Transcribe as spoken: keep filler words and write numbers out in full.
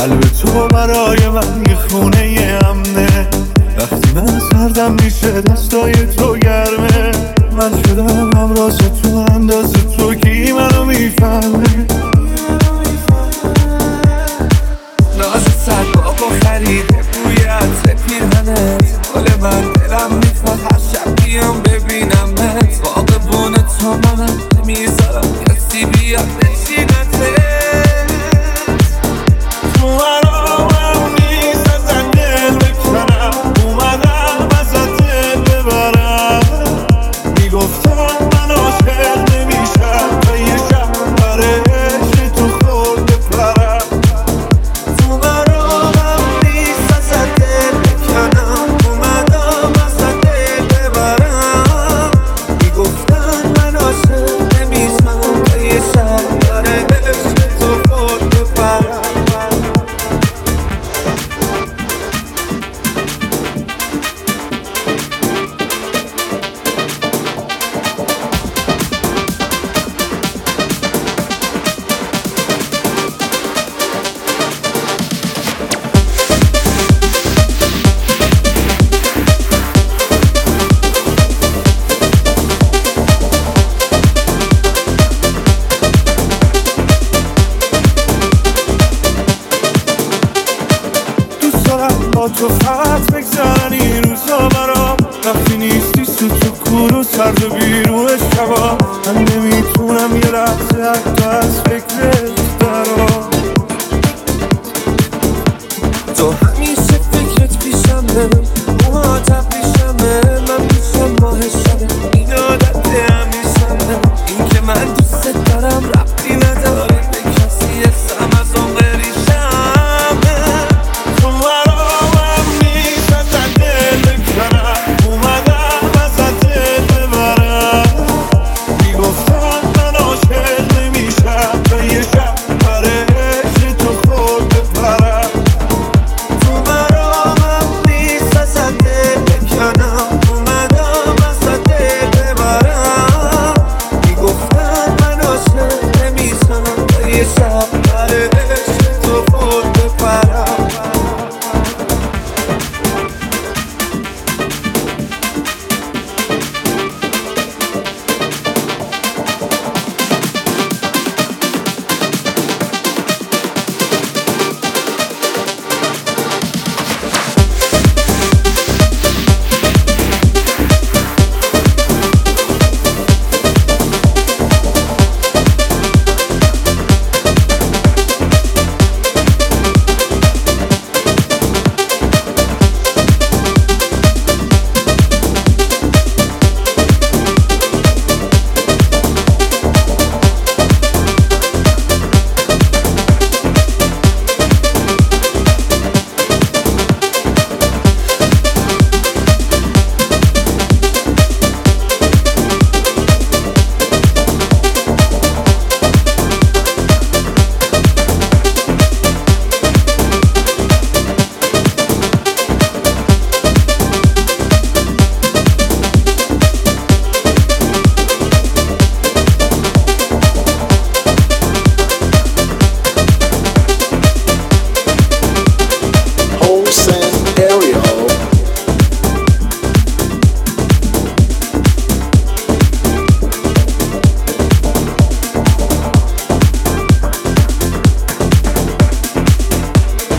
قلب تو برای من یه خونه امنه. وقتی من سردم میشه دستای تو گرمه. من شدم همراز تو اندازه تو کی منو میفهمه. ناز سر بابا خریده بوی عطر پیرهنت. حال من دلم میخواد هر شب بیام ببینمت. باغبون تو منم نمیذارم کسی بیاد بشینتت. تو مرامم نیست ازت دل بکنم. اومدم ازت دل ببرم. میگفتم من عاشق نمیشم تا یه شب برای عشق تو خورد بپرم. تو مرامم نیست ازت دل بکنم. اومدم ازت دل ببرم. میگفتم من عاشق نمیشم تا یه شب برای عشق تو خورد بپرم. با تو فقط بگذرن این روزا برام. وقتی نیستی سوت و کور و سرد و بیرون شبا. من نمیتونم یه لحظه حتی از فکرت